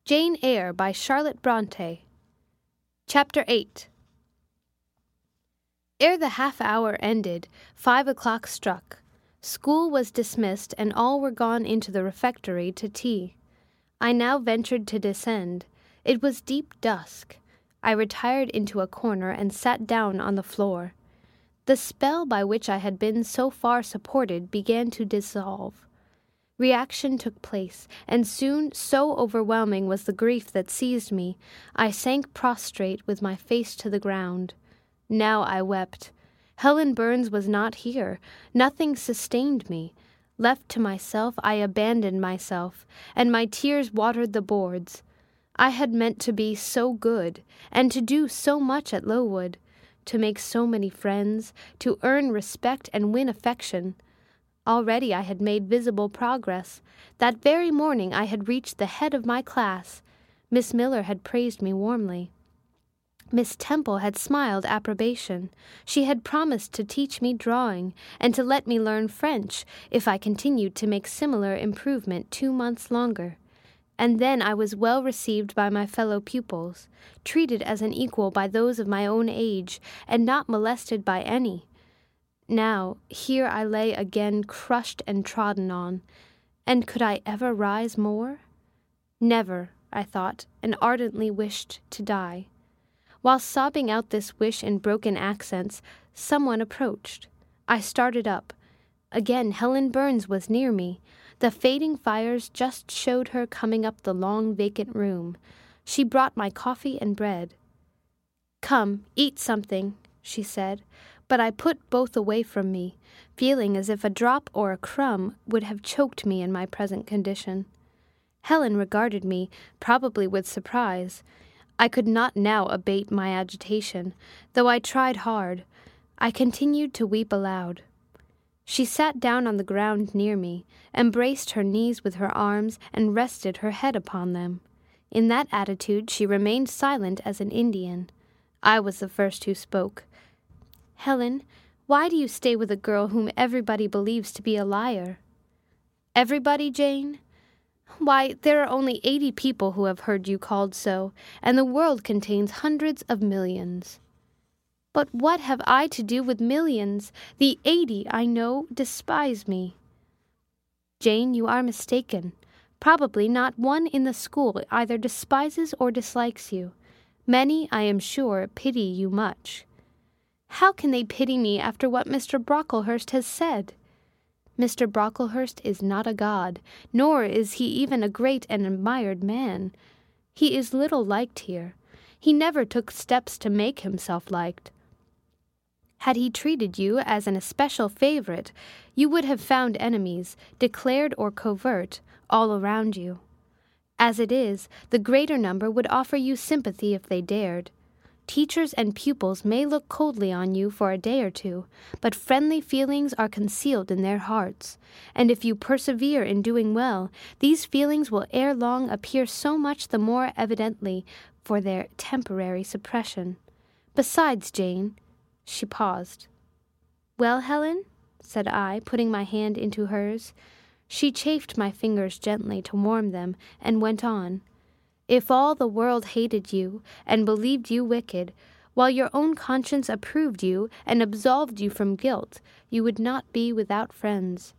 Jane Eyre by Charlotte Bronte. Chapter 8. Ere the half-hour ended, 5 o'clock struck. School was dismissed, and all were gone into the refectory to tea. I now ventured to descend. It was deep dusk. I retired into a corner and sat down on the floor. The spell by which I had been so far supported began to dissolve. Reaction took place, and soon, so overwhelming was the grief that seized me, I sank prostrate with my face to the ground. Now I wept. Helen Burns was not here. Nothing sustained me. Left to myself, I abandoned myself, and my tears watered the boards. I had meant to be so good, and to do so much at Lowood, to make so many friends, to earn respect and win affection. Already I had made visible progress. That very morning I had reached the head of my class. Miss Miller had praised me warmly. Miss Temple had smiled approbation. She had promised to teach me drawing, and to let me learn French, if I continued to make similar improvement 2 months longer. And then I was well received by my fellow pupils, treated as an equal by those of my own age, and not molested by any. Now, here I lay again crushed and trodden on, and could I ever rise more? Never, I thought, and ardently wished to die. While sobbing out this wish in broken accents, someone approached. I started up. Again Helen Burns was near me. The fading fires just showed her coming up the long vacant room. She brought my coffee and bread. "Come, eat something," she said, but I put both away from me, feeling as if a drop or a crumb would have choked me in my present condition. Helen regarded me, probably with surprise. I could not now abate my agitation, though I tried hard. I continued to weep aloud. She sat down on the ground near me, embraced her knees with her arms, and rested her head upon them. In that attitude she remained silent as an Indian. I was the first who spoke. "Helen, why do you stay with a girl whom everybody believes to be a liar?" "Everybody, Jane? Why, there are only 80 people who have heard you called so, and the world contains hundreds of millions." "But what have I to do with millions? The 80, I know, despise me." "Jane, you are mistaken. Probably not one in the school either despises or dislikes you. Many, I am sure, pity you much." "How can they pity me after what Mr. Brocklehurst has said?" "Mr. Brocklehurst is not a god, nor is he even a great and admired man. He is little liked here. He never took steps to make himself liked. Had he treated you as an especial favorite, you would have found enemies, declared or covert, all around you. As it is, the greater number would offer you sympathy if they dared. Teachers and pupils may look coldly on you for a day or two, but friendly feelings are concealed in their hearts, and if you persevere in doing well, these feelings will ere long appear so much the more evidently for their temporary suppression. Besides, Jane—" She paused. "Well, Helen?" said I, putting my hand into hers. She chafed my fingers gently to warm them, and went on. "If all the world hated you, and believed you wicked, while your own conscience approved you and absolved you from guilt, you would not be without friends."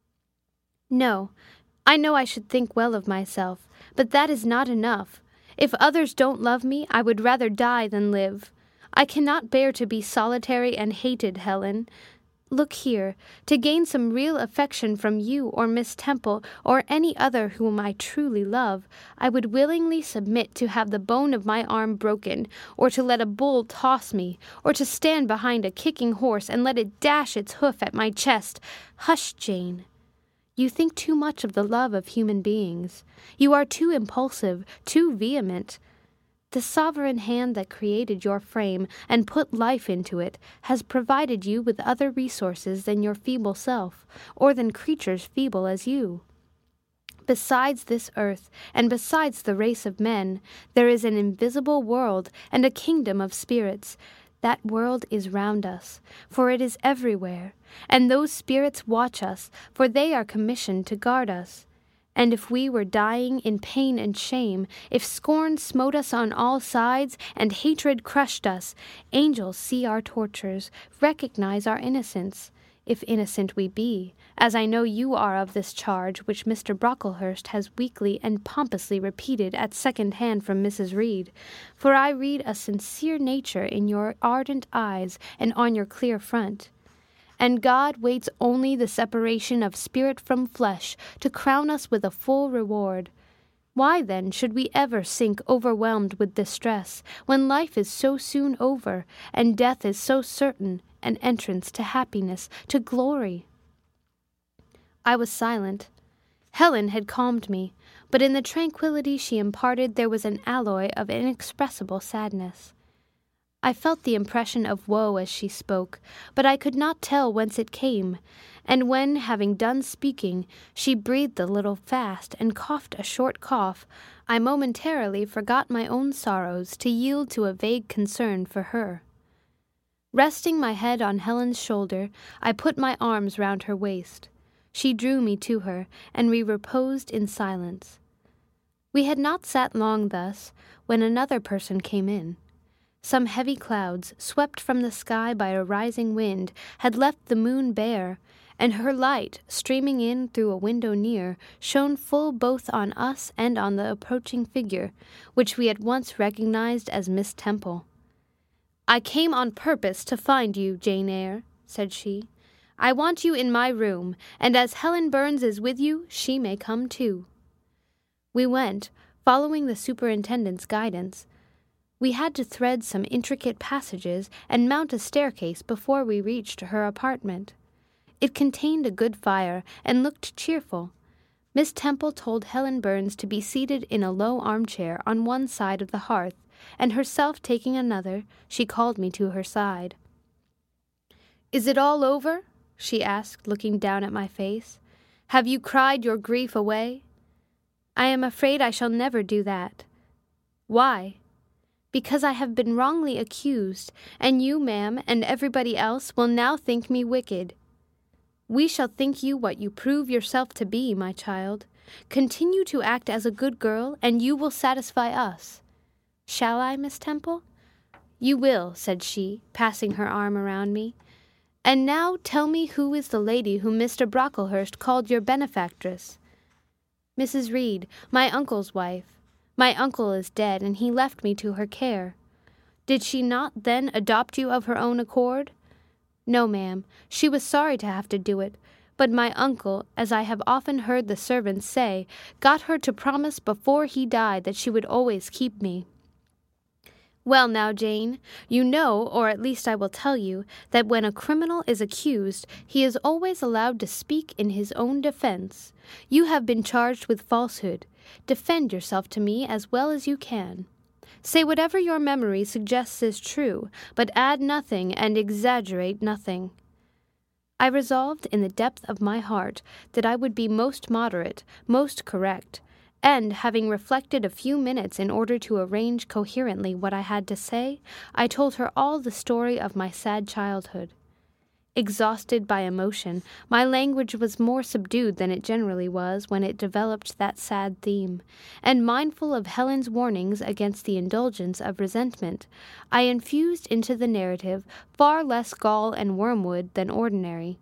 "No, I know I should think well of myself, but that is not enough. If others don't love me, I would rather die than live. I cannot bear to be solitary and hated, Helen. Look here, to gain some real affection from you or Miss Temple or any other whom I truly love, I would willingly submit to have the bone of my arm broken, or to let a bull toss me, or to stand behind a kicking horse and let it dash its hoof at my chest. Hush, Jane. You think too much of the love of human beings. You are too impulsive, too vehement. The sovereign hand that created your frame and put life into it has provided you with other resources than your feeble self, or than creatures feeble as you. Besides this earth, and besides the race of men, there is an invisible world and a kingdom of spirits. That world is round us, for it is everywhere, and those spirits watch us, for they are commissioned to guard us. And if we were dying in pain and shame, if scorn smote us on all sides, and hatred crushed us, angels see our tortures, recognize our innocence, if innocent we be, as I know you are of this charge which Mr. Brocklehurst has weakly and pompously repeated at second hand from Mrs. Reed. For I read a sincere nature in your ardent eyes and on your clear front. And God waits only the separation of spirit from flesh to crown us with a full reward. Why, then, should we ever sink overwhelmed with distress, when life is so soon over, and death is so certain, an entrance to happiness, to glory? I was silent. Helen had calmed me, but in the tranquillity she imparted there was an alloy of inexpressible sadness. I felt the impression of woe as she spoke, but I could not tell whence it came, and when, having done speaking, she breathed a little fast and coughed a short cough, I momentarily forgot my own sorrows to yield to a vague concern for her. Resting my head on Helen's shoulder, I put my arms round her waist. She drew me to her, and we reposed in silence. We had not sat long thus, when another person came in. Some heavy clouds, swept from the sky by a rising wind, had left the moon bare, and her light, streaming in through a window near, shone full both on us and on the approaching figure, which we at once recognized as Miss Temple. "I came on purpose to find you, Jane Eyre," said she. "I want you in my room, and as Helen Burns is with you, she may come too." We went, following the superintendent's guidance. We had to thread some intricate passages and mount a staircase before we reached her apartment. It contained a good fire and looked cheerful. Miss Temple told Helen Burns to be seated in a low armchair on one side of the hearth, and herself taking another, she called me to her side. "Is it all over?" she asked, looking down at my face. "Have you cried your grief away?" "I am afraid I shall never do that." "Why?" "Because I have been wrongly accused, and you, ma'am, and everybody else will now think me wicked." "We shall think you what you prove yourself to be, my child. Continue to act as a good girl, and you will satisfy us." "Shall I, Miss Temple?" "You will," said she, passing her arm around me. "And now tell me who is the lady whom Mr. Brocklehurst called your benefactress?" "Mrs. Reed, my uncle's wife. My uncle is dead, and he left me to her care." "Did she not, then, adopt you of her own accord?" "No, ma'am. She was sorry to have to do it, but my uncle, as I have often heard the servants say, got her to promise before he died that she would always keep me." "Well now, Jane, you know, or at least I will tell you, that when a criminal is accused, he is always allowed to speak in his own defense. You have been charged with falsehood. Defend yourself to me as well as you can. Say whatever your memory suggests is true, but add nothing and exaggerate nothing." I resolved in the depth of my heart that I would be most moderate, most correct, and, having reflected a few minutes in order to arrange coherently what I had to say, I told her all the story of my sad childhood. Exhausted by emotion, my language was more subdued than it generally was when it developed that sad theme, and mindful of Helen's warnings against the indulgence of resentment, I infused into the narrative far less gall and wormwood than ordinary.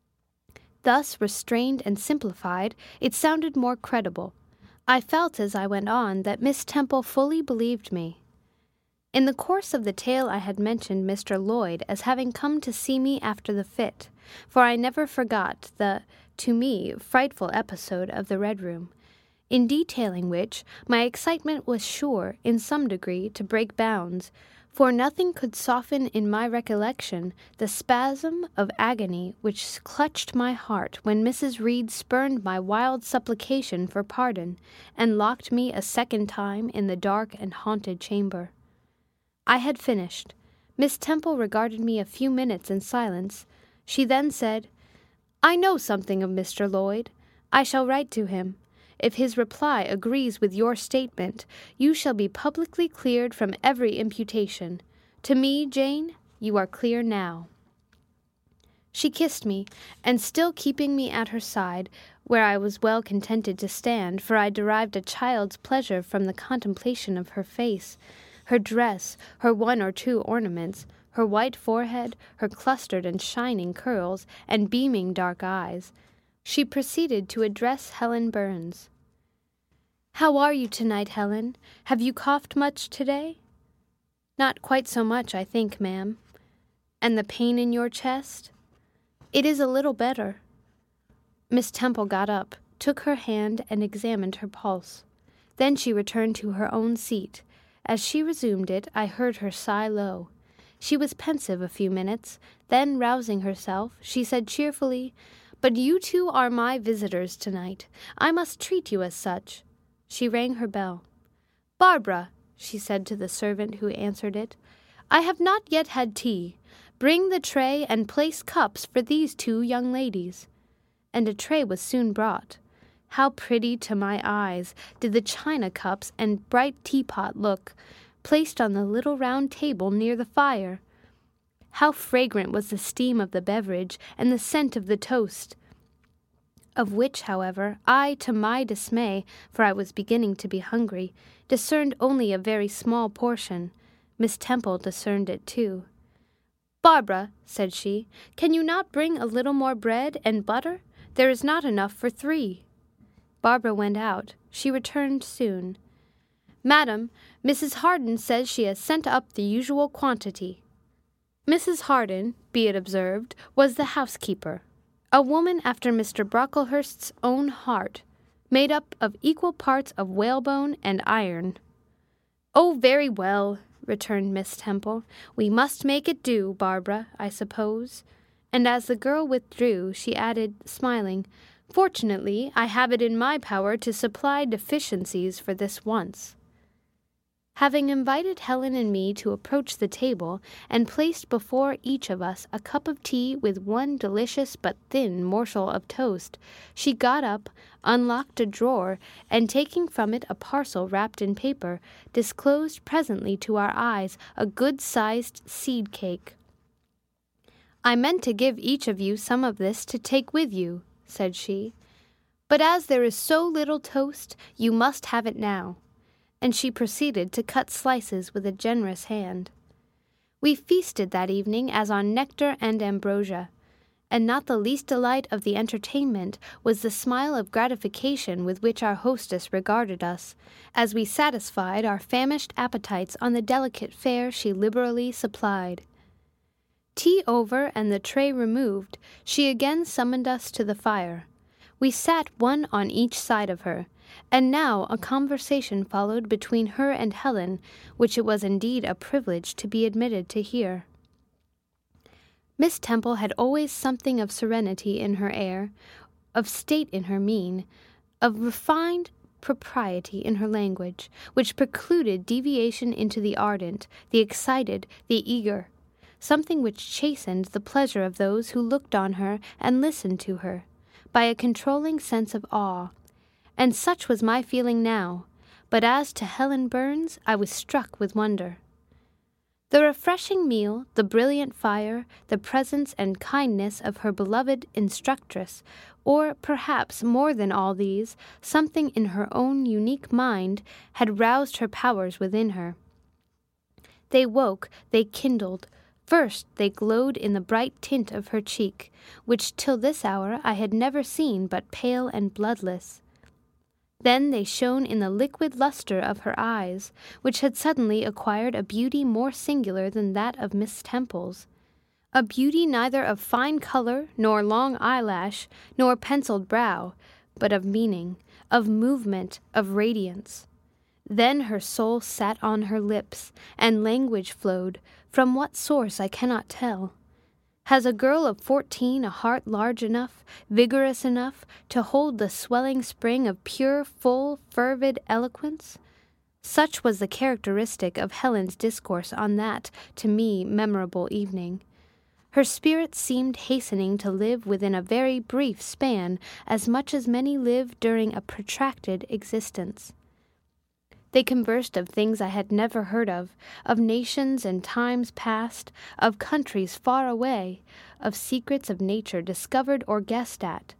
Thus restrained and simplified, it sounded more credible. I felt as I went on that Miss Temple fully believed me. In the course of the tale I had mentioned Mr. Lloyd as having come to see me after the fit, for I never forgot the, to me, frightful episode of the Red Room, in detailing which my excitement was sure, in some degree, to break bounds, for nothing could soften in my recollection the spasm of agony which clutched my heart when Mrs. Reed spurned my wild supplication for pardon, and locked me a second time in the dark and haunted chamber. I had finished. Miss Temple regarded me a few minutes in silence. She then said, "I know something of Mr. Lloyd. I shall write to him. If his reply agrees with your statement, you shall be publicly cleared from every imputation. To me, Jane, you are clear now." She kissed me, and still keeping me at her side, where I was well contented to stand, for I derived a child's pleasure from the contemplation of her face, her dress, her one or two ornaments, her white forehead, her clustered and shining curls, and beaming dark eyes. She proceeded to address Helen Burns. "How are you tonight, Helen? Have you coughed much today?" "Not quite so much, I think, ma'am." "And the pain in your chest?" "It is a little better." Miss Temple got up, took her hand, and examined her pulse. Then she returned to her own seat. As she resumed it, I heard her sigh low. She was pensive a few minutes. Then, rousing herself, she said cheerfully, "But you two are my visitors tonight. I must treat you as such." She rang her bell. "Barbara," she said to the servant who answered it, "I have not yet had tea. Bring the tray and place cups for these two young ladies." And a tray was soon brought. How pretty to my eyes did the china cups and bright teapot look, placed on the little round table near the fire! How fragrant was the steam of the beverage and the scent of the toast! Of which, however, I, to my dismay, for I was beginning to be hungry, discerned only a very small portion. Miss Temple discerned it too. "Barbara," said she, "can you not bring a little more bread and butter? There is not enough for 3. Barbara went out. She returned soon. "Madam, Mrs. Harden says she has sent up the usual quantity." Mrs. Harden, be it observed, was the housekeeper, a woman after Mr. Brocklehurst's own heart, made up of equal parts of whalebone and iron. "Oh, very well," returned Miss Temple. "We must make it do, Barbara, I suppose." And as the girl withdrew, she added, smiling, "Fortunately, I have it in my power to supply deficiencies for this once." Having invited Helen and me to approach the table, and placed before each of us a cup of tea with one delicious but thin morsel of toast, she got up, unlocked a drawer, and taking from it a parcel wrapped in paper, disclosed presently to our eyes a good-sized seed cake. "I meant to give each of you some of this to take with you," said she, "but as there is so little toast, you must have it now." And she proceeded to cut slices with a generous hand. We feasted that evening as on nectar and ambrosia, and not the least delight of the entertainment was the smile of gratification with which our hostess regarded us, as we satisfied our famished appetites on the delicate fare she liberally supplied. Tea over and the tray removed, she again summoned us to the fire. We sat one on each side of her, and now a conversation followed between her and Helen, which it was indeed a privilege to be admitted to hear. Miss Temple had always something of serenity in her air, of state in her mien, of refined propriety in her language, which precluded deviation into the ardent, the excited, the eager, something which chastened the pleasure of those who looked on her and listened to her, by a controlling sense of awe. And such was my feeling now, but as to Helen Burns, I was struck with wonder. The refreshing meal, the brilliant fire, the presence and kindness of her beloved instructress, or perhaps more than all these, something in her own unique mind, had roused her powers within her. They woke, they kindled. First they glowed in the bright tint of her cheek, which till this hour I had never seen but pale and bloodless. Then they shone in the liquid luster of her eyes, which had suddenly acquired a beauty more singular than that of Miss Temple's, a beauty neither of fine color, nor long eyelash, nor penciled brow, but of meaning, of movement, of radiance. Then her soul sat on her lips, and language flowed, from what source I cannot tell. Has a girl of 14 a heart large enough, vigorous enough, to hold the swelling spring of pure, full, fervid eloquence? Such was the characteristic of Helen's discourse on that, to me, memorable evening. Her spirit seemed hastening to live within a very brief span, as much as many live during a protracted existence. They conversed of things I had never heard of nations and times past, of countries far away, of secrets of nature discovered or guessed at.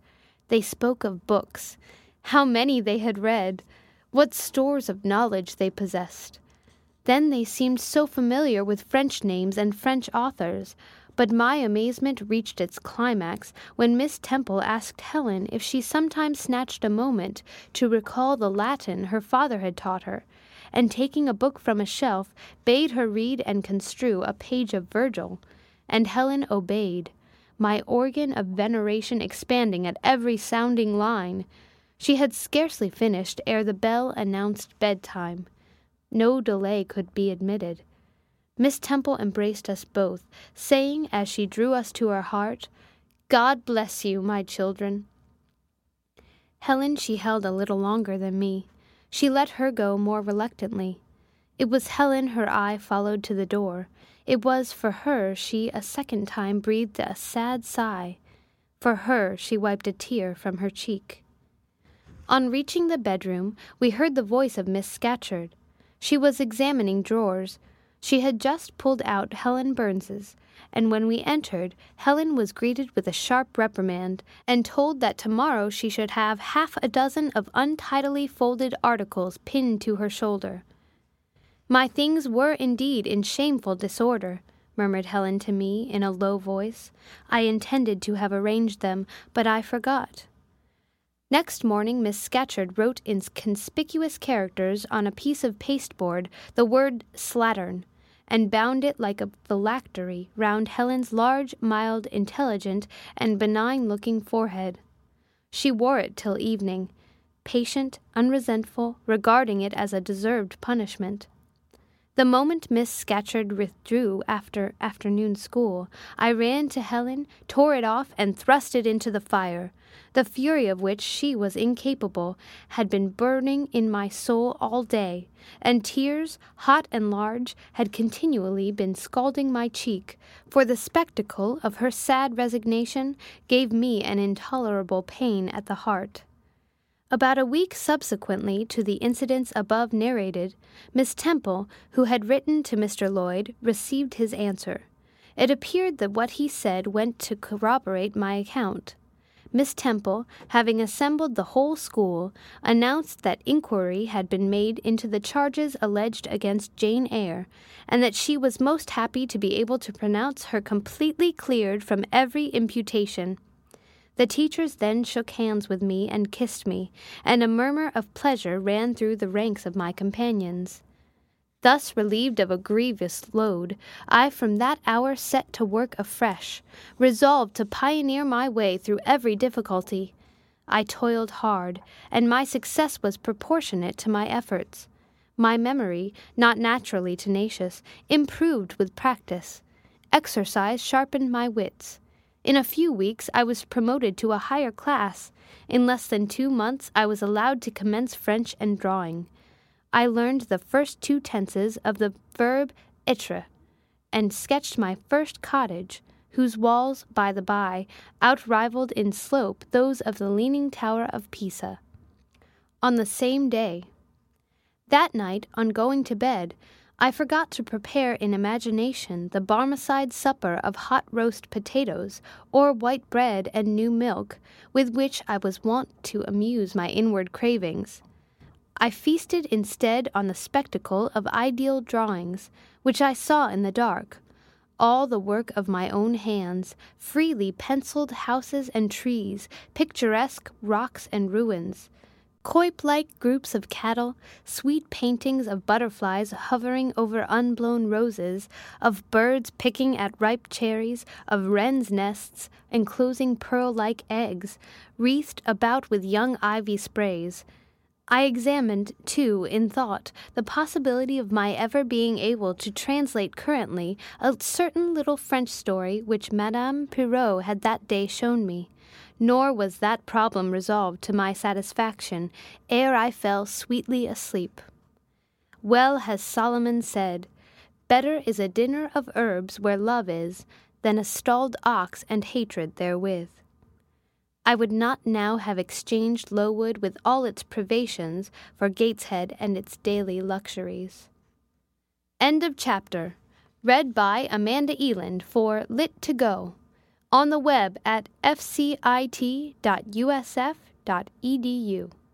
They spoke of books, how many they had read, what stores of knowledge they possessed. Then they seemed so familiar with French names and French authors, but my amazement reached its climax when Miss Temple asked Helen if she sometimes snatched a moment to recall the Latin her father had taught her, and taking a book from a shelf, bade her read and construe a page of Virgil, and Helen obeyed, my organ of veneration expanding at every sounding line. She had scarcely finished ere the bell announced bedtime. No delay could be admitted. Miss Temple embraced us both, saying as she drew us to her heart, "God bless you, my children." Helen she held a little longer than me. She let her go more reluctantly. It was Helen her eye followed to the door. It was for her she a second time breathed a sad sigh. For her she wiped a tear from her cheek. On reaching the bedroom, we heard the voice of Miss Scatcherd. She was examining drawers. She had just pulled out Helen Burns's, and when we entered, Helen was greeted with a sharp reprimand, and told that tomorrow she should have half a dozen of untidily folded articles pinned to her shoulder. "My things were indeed in shameful disorder," murmured Helen to me in a low voice. "I intended to have arranged them, but I forgot." Next morning Miss Scatcherd wrote in conspicuous characters on a piece of pasteboard the word slattern, and bound it like a phylactery round Helen's large, mild, intelligent, and benign-looking forehead. She wore it till evening, patient, unresentful, regarding it as a deserved punishment. The moment Miss Scatcherd withdrew after afternoon school, I ran to Helen, tore it off, and thrust it into the fire. The fury of which she was incapable had been burning in my soul all day, and tears, hot and large, had continually been scalding my cheek, for the spectacle of her sad resignation gave me an intolerable pain at the heart. About a week subsequently to the incidents above narrated, Miss Temple, who had written to Mr. Lloyd, received his answer. It appeared that what he said went to corroborate my account. Miss Temple, having assembled the whole school, announced that inquiry had been made into the charges alleged against Jane Eyre, and that she was most happy to be able to pronounce her completely cleared from every imputation. The teachers then shook hands with me and kissed me, and a murmur of pleasure ran through the ranks of my companions. Thus relieved of a grievous load, I from that hour set to work afresh, resolved to pioneer my way through every difficulty. I toiled hard, and my success was proportionate to my efforts. My memory, not naturally tenacious, improved with practice. Exercise sharpened my wits. In a few weeks I was promoted to a higher class. In less than 2 months I was allowed to commence French and drawing. I learned the first 2 tenses of the verb être, and sketched my first cottage, whose walls, by the by, outrivaled in slope those of the Leaning Tower of Pisa. On the same day. That night, on going to bed, I forgot to prepare in imagination the Barmecide supper of hot roast potatoes, or white bread and new milk, with which I was wont to amuse my inward cravings. I feasted instead on the spectacle of ideal drawings, which I saw in the dark, all the work of my own hands, freely penciled houses and trees, picturesque rocks and ruins, coip-like groups of cattle, sweet paintings of butterflies hovering over unblown roses, of birds picking at ripe cherries, of wrens' nests enclosing pearl-like eggs, wreathed about with young ivy sprays. I examined, too, in thought, the possibility of my ever being able to translate currently a certain little French story which Madame Pirot had that day shown me. Nor was that problem resolved to my satisfaction ere I fell sweetly asleep. Well has Solomon said, "Better is a dinner of herbs where love is, than a stalled ox and hatred therewith." I would not now have exchanged Lowood with all its privations for Gateshead and its daily luxuries. End of chapter. Read by Amanda Eland for Lit to Go. on the web at fcit.usf.edu.